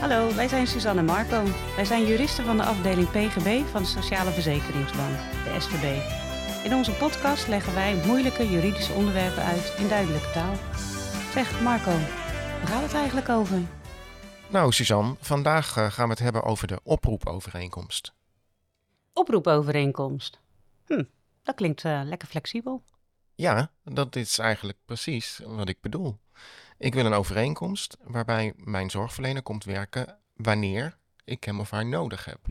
Hallo, wij zijn Suzanne en Marco. Wij zijn juristen van de afdeling PGB van de Sociale Verzekeringsbank, de SVB. In onze podcast leggen wij moeilijke juridische onderwerpen uit in duidelijke taal. Zeg Marco, waar gaat het eigenlijk over? Nou Suzanne, vandaag gaan we het hebben over de oproepovereenkomst. Oproepovereenkomst. Dat klinkt lekker flexibel. Ja, dat is eigenlijk precies wat ik bedoel. Ik wil een overeenkomst waarbij mijn zorgverlener komt werken wanneer ik hem of haar nodig heb.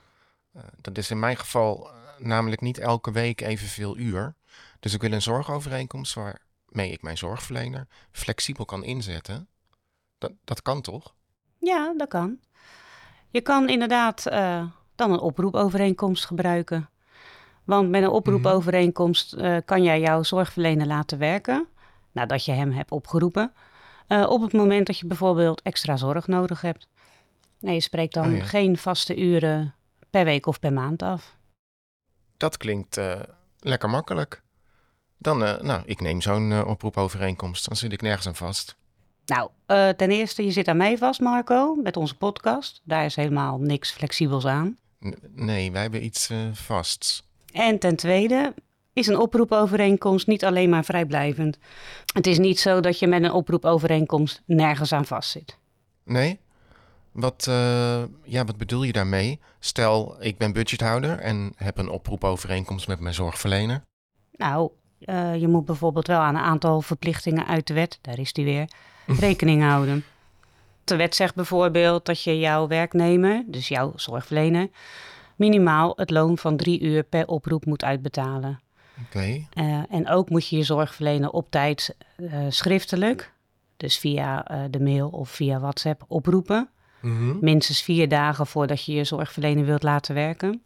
Dat is in mijn geval namelijk niet elke week evenveel uur. Dus ik wil een zorgovereenkomst waarmee ik mijn zorgverlener flexibel kan inzetten. Dat kan toch? Ja, dat kan. Je kan inderdaad dan een oproepovereenkomst gebruiken. Want met een oproepovereenkomst kan jij jouw zorgverlener laten werken, nadat je hem hebt opgeroepen, op het moment dat je bijvoorbeeld extra zorg nodig hebt. Nee, je spreekt dan geen vaste uren per week of per maand af. Dat klinkt lekker makkelijk. Dan, ik neem zo'n oproepovereenkomst. Dan zit ik nergens aan vast. Nou, ten eerste, je zit aan mij vast, Marco, met onze podcast. Daar is helemaal niks flexibels aan. Nee, wij hebben iets vasts. En ten tweede is een oproepovereenkomst niet alleen maar vrijblijvend. Het is niet zo dat je met een oproepovereenkomst nergens aan vastzit. Nee? Wat bedoel je daarmee? Stel, ik ben budgethouder en heb een oproepovereenkomst met mijn zorgverlener. Nou, je moet bijvoorbeeld wel aan een aantal verplichtingen uit de wet, daar is die weer, rekening houden. De wet zegt bijvoorbeeld dat je jouw werknemer, dus jouw zorgverlener, minimaal het loon van 3 uur per oproep moet uitbetalen. Oké. En ook moet je je zorgverlener op tijd schriftelijk, dus via de mail of via WhatsApp, oproepen. Minstens 4 dagen voordat je je zorgverlener wilt laten werken.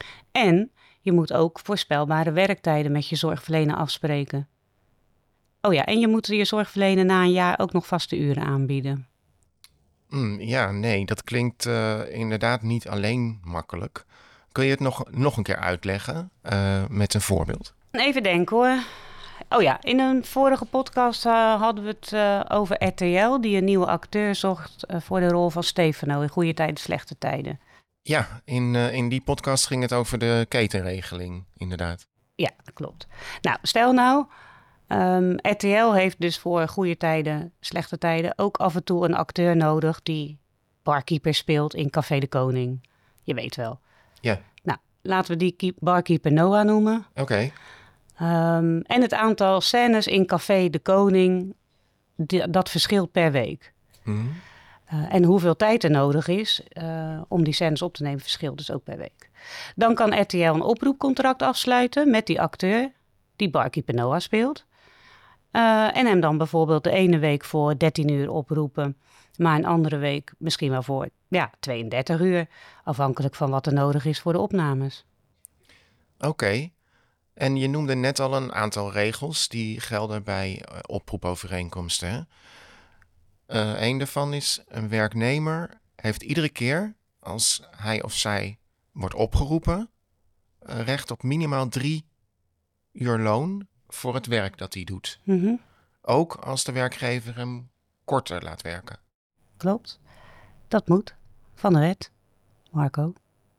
En je moet ook voorspelbare werktijden met je zorgverlener afspreken. Oh ja, en je moet je zorgverlener na een jaar ook nog vaste uren aanbieden. Dat klinkt inderdaad niet alleen makkelijk. Kun je het nog een keer uitleggen met een voorbeeld? Even denken hoor. Oh ja, in een vorige podcast hadden we het over RTL, die een nieuwe acteur zocht voor de rol van Stefano in Goede Tijden, Slechte Tijden. Ja, in die podcast ging het over de ketenregeling, inderdaad. Ja, dat klopt. Nou, stel nou, RTL heeft dus voor Goede Tijden, Slechte Tijden ook af en toe een acteur nodig die barkeeper speelt in Café de Koning. Je weet wel. Ja. Nou, laten we die barkeeper Noah noemen. Oké. En het aantal scènes in Café de Koning, dat verschilt per week. En hoeveel tijd er nodig is om die scènes op te nemen, verschilt dus ook per week. Dan kan RTL een oproepcontract afsluiten met die acteur die barkeeper Noah speelt. En hem dan bijvoorbeeld de ene week voor 13 uur oproepen, maar een andere week misschien wel voor 32 uur. Afhankelijk van wat er nodig is voor de opnames. Oké. En je noemde net al een aantal regels die gelden bij oproepovereenkomsten. Hè? Een daarvan is, een werknemer heeft iedere keer als hij of zij wordt opgeroepen recht op minimaal 3 uur loon voor het werk dat hij doet. Ook als de werkgever hem korter laat werken. Klopt. Dat moet. Van de wet. Marco.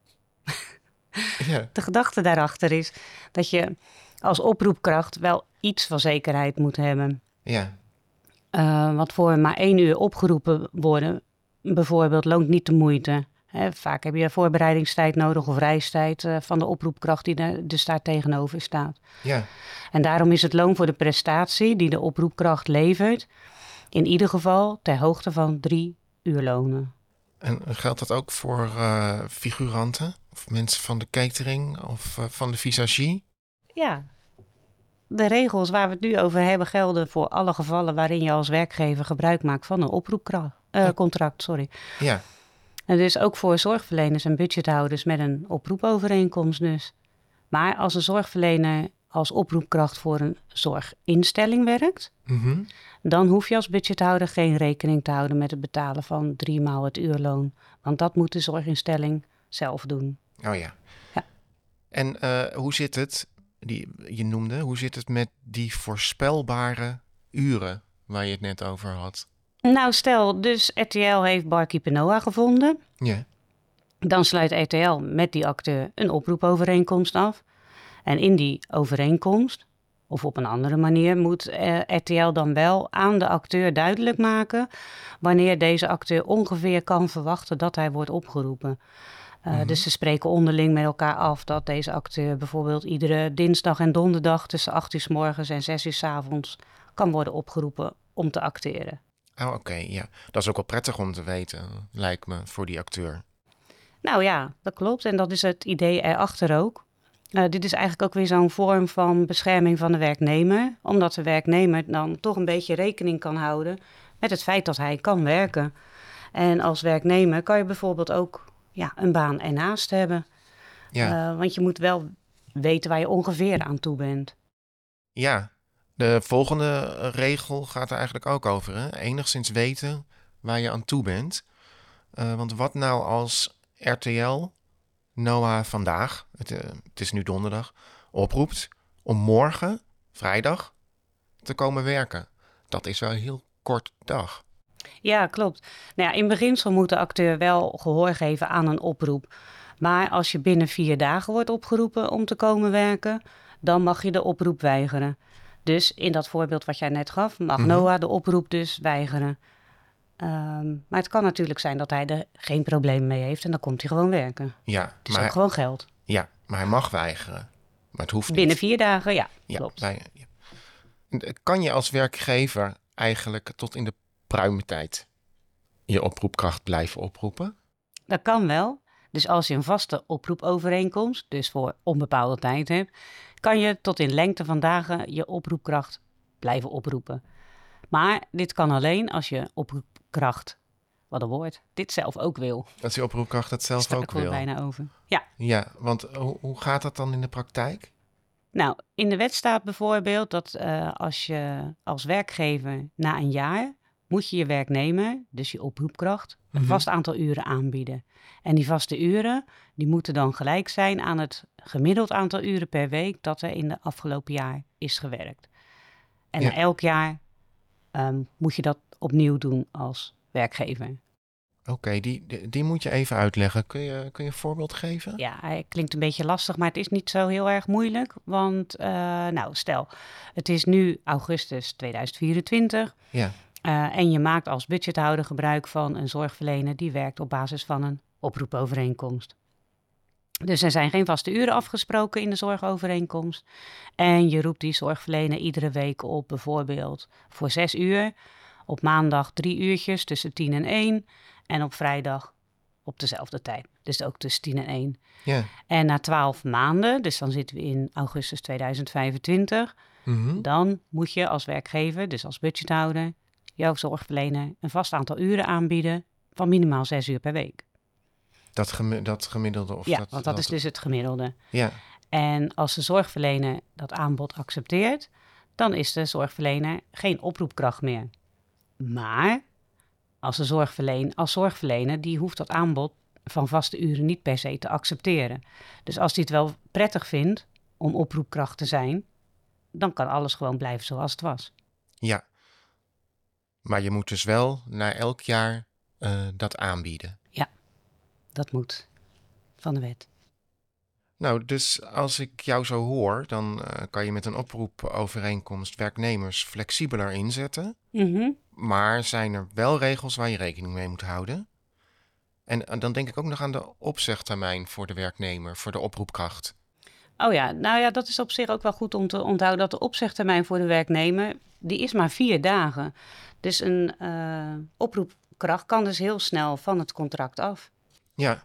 Ja. De gedachte daarachter is dat je als oproepkracht wel iets van zekerheid moet hebben. Ja. Want voor maar 1 uur opgeroepen worden, bijvoorbeeld, loont niet de moeite. Vaak heb je voorbereidingstijd nodig of reistijd van de oproepkracht die dus daar tegenover staat. Ja. En daarom is het loon voor de prestatie die de oproepkracht levert in ieder geval ter hoogte van 3 uurlonen. En geldt dat ook voor figuranten? Of mensen van de catering of van de visagie? Ja, de regels waar we het nu over hebben gelden voor alle gevallen waarin je als werkgever gebruik maakt van een oproepcontract. Ja. En dus ook voor zorgverleners en budgethouders met een oproepovereenkomst dus. Maar als een zorgverlener als oproepkracht voor een zorginstelling werkt, dan hoef je als budgethouder geen rekening te houden met het betalen van 3 maal het uurloon. Want dat moet de zorginstelling zelf doen. Oh ja. Ja. En hoe zit het, hoe zit het met die voorspelbare uren waar je het net over had? Nou, stel dus RTL heeft Barkeeper Noah gevonden. Ja. Dan sluit RTL met die acteur een oproepovereenkomst af. En in die overeenkomst, of op een andere manier, moet RTL dan wel aan de acteur duidelijk maken wanneer deze acteur ongeveer kan verwachten dat hij wordt opgeroepen. Dus ze spreken onderling met elkaar af dat deze acteur bijvoorbeeld iedere dinsdag en donderdag tussen 8 uur 's morgens en 6 uur 's avonds kan worden opgeroepen om te acteren. Oh, oké, ja. Dat is ook wel prettig om te weten, lijkt me, voor die acteur. Nou ja, dat klopt. En dat is het idee erachter ook. Dit is eigenlijk ook weer zo'n vorm van bescherming van de werknemer. Omdat de werknemer dan toch een beetje rekening kan houden met het feit dat hij kan werken. En als werknemer kan je bijvoorbeeld ook een baan ernaast hebben. Ja. Want je moet wel weten waar je ongeveer aan toe bent. Ja, de volgende regel gaat er eigenlijk ook over, hè? Enigszins weten waar je aan toe bent. Want wat nou als RTL Noah vandaag, het is nu donderdag, oproept om morgen, vrijdag, te komen werken? Dat is wel een heel kort dag. Ja, klopt. Nou ja, in beginsel moet de acteur wel gehoor geven aan een oproep. Maar als je binnen 4 dagen wordt opgeroepen om te komen werken, dan mag je de oproep weigeren. Dus in dat voorbeeld wat jij net gaf, mag Noah de oproep dus weigeren. Maar het kan natuurlijk zijn dat hij er geen probleem mee heeft en dan komt hij gewoon werken. Ja, Het is ook gewoon geld. Ja, maar hij mag weigeren. Maar het hoeft niet. Binnen 4 dagen, ja, klopt. Kan je als werkgever eigenlijk tot in de pruimentijd je oproepkracht blijven oproepen? Dat kan wel. Dus als je een vaste oproepovereenkomst, dus voor onbepaalde tijd hebt, kan je tot in lengte van dagen je oproepkracht blijven oproepen. Maar dit kan alleen als je oproepkracht, wat een woord, dit zelf ook wil. Dat die oproepkracht het zelf ook wil. Bijna over. Ja. Ja, want hoe gaat dat dan in de praktijk? Nou, in de wet staat bijvoorbeeld dat als je als werkgever na een jaar moet je je werknemer, dus je oproepkracht, een vast aantal uren aanbieden. En die vaste uren, die moeten dan gelijk zijn aan het gemiddeld aantal uren per week dat er in de afgelopen jaar is gewerkt. En na elk jaar moet je dat opnieuw doen als werkgever. Oké, die moet je even uitleggen. Kun je een voorbeeld geven? Ja, hij klinkt een beetje lastig, maar het is niet zo heel erg moeilijk. Want stel, het is nu augustus 2024. Ja. En je maakt als budgethouder gebruik van een zorgverlener die werkt op basis van een oproepovereenkomst. Dus er zijn geen vaste uren afgesproken in de zorgovereenkomst. En je roept die zorgverlener iedere week op, bijvoorbeeld voor 6 uur. Op maandag 3 uurtjes tussen 10 en 1. En op vrijdag op dezelfde tijd. Dus ook tussen 10 en 1. Ja. En na 12 maanden, dus dan zitten we in augustus 2025... dan moet je als werkgever, dus als budgethouder, jouw zorgverlener een vast aantal uren aanbieden van minimaal 6 uur per week. Dat gemiddelde? Of ja, want dat is dus het gemiddelde. Ja. En als de zorgverlener dat aanbod accepteert, dan is de zorgverlener geen oproepkracht meer. Maar als zorgverlener, die hoeft dat aanbod van vaste uren niet per se te accepteren. Dus als hij het wel prettig vindt om oproepkracht te zijn, dan kan alles gewoon blijven zoals het was. Ja, maar je moet dus wel na elk jaar dat aanbieden. Ja, dat moet van de wet. Nou, dus als ik jou zo hoor, dan kan je met een oproepovereenkomst werknemers flexibeler inzetten. Maar zijn er wel regels waar je rekening mee moet houden? En dan denk ik ook nog aan de opzegtermijn voor de werknemer, voor de oproepkracht. Oh ja, nou ja, dat is op zich ook wel goed om te onthouden dat de opzegtermijn voor de werknemer, die is maar 4 dagen. Dus een oproepkracht kan dus heel snel van het contract af. Ja.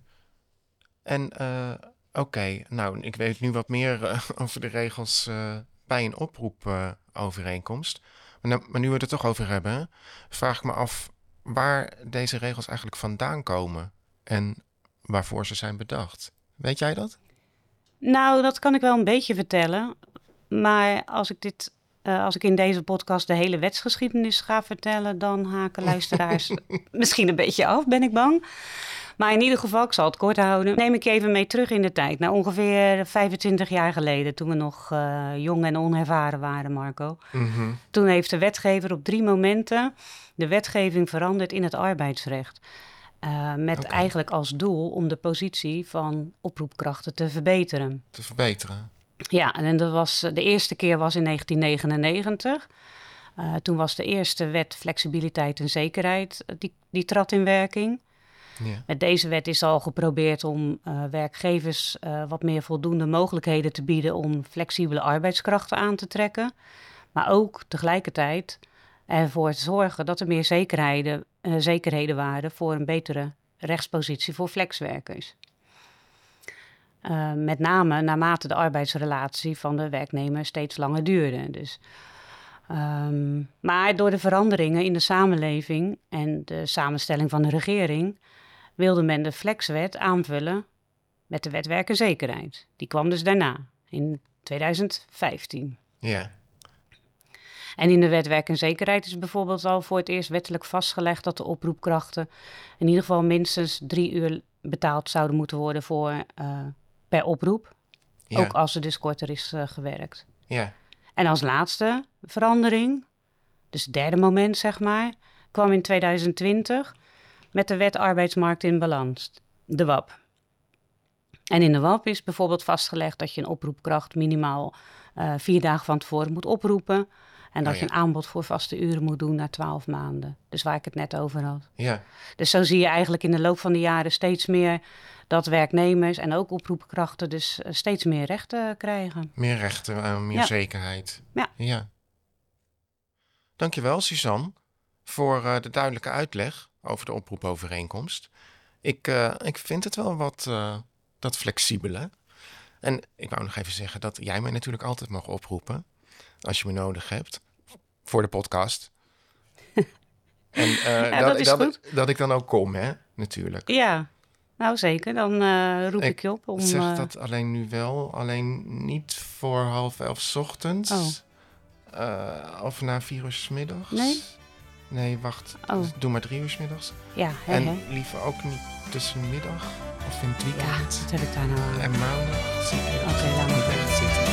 En oké, nou, ik weet nu wat meer over de regels bij een oproepovereenkomst. Maar nu we het er toch over hebben, vraag ik me af waar deze regels eigenlijk vandaan komen en waarvoor ze zijn bedacht. Weet jij dat? Nou, dat kan ik wel een beetje vertellen. Maar als ik in deze podcast de hele wetsgeschiedenis ga vertellen, dan haken luisteraars misschien een beetje af, ben ik bang. Maar in ieder geval, ik zal het kort houden, neem ik je even mee terug in de tijd. Nou, ongeveer 25 jaar geleden, toen we nog jong en onervaren waren, Marco. Mm-hmm. Toen heeft de wetgever op 3 momenten de wetgeving veranderd in het arbeidsrecht. Met eigenlijk als doel om de positie van oproepkrachten te verbeteren. Te verbeteren. Ja, en dat was, de eerste keer was in 1999. Toen was de eerste wet flexibiliteit en zekerheid, die trad in werking. Ja. Met deze wet is al geprobeerd om werkgevers wat meer voldoende mogelijkheden te bieden om flexibele arbeidskrachten aan te trekken. Maar ook tegelijkertijd ervoor te zorgen dat er meer zekerheden waren voor een betere rechtspositie voor flexwerkers. Met name naarmate de arbeidsrelatie van de werknemer steeds langer duurde. Dus, maar door de veranderingen in de samenleving en de samenstelling van de regering wilde men de flexwet aanvullen met de wet werk en zekerheid. Die kwam dus daarna, in 2015. Ja. En in de wet werk en zekerheid is bijvoorbeeld al voor het eerst wettelijk vastgelegd dat de oproepkrachten in ieder geval minstens 3 uur betaald zouden moeten worden per oproep. Ja. Ook als er dus korter is gewerkt. Ja. En als laatste verandering, dus het derde moment zeg maar, kwam in 2020 met de wet arbeidsmarkt in balans, de WAP. En in de WAP is bijvoorbeeld vastgelegd dat je een oproepkracht minimaal 4 dagen van tevoren moet oproepen. En dat je een aanbod voor vaste uren moet doen na 12 maanden. Dus waar ik het net over had. Ja. Dus zo zie je eigenlijk in de loop van de jaren steeds meer dat werknemers en ook oproepkrachten dus steeds meer rechten krijgen. Meer rechten, meer zekerheid. Ja. Dankjewel, Suzanne, voor de duidelijke uitleg over de oproepovereenkomst. Ik vind het wel wat dat flexibele. En ik wou nog even zeggen dat jij mij natuurlijk altijd mag oproepen als je me nodig hebt voor de podcast. En dat ik dan ook kom, hè, natuurlijk. Ja, nou zeker. Dan roep ik je op om... Ik zeg dat alleen nu wel. Alleen niet voor 10:30 's ochtends. Of na 4 uur 's middags. Nee? Nee, wacht. Doe maar 3 uur 's middags. Ja, En liever ook niet tussen de middag of in het weekend. Ja, wat heb ik daar nou aan? En maandag zie ik Oké, laat maar. echt zitten.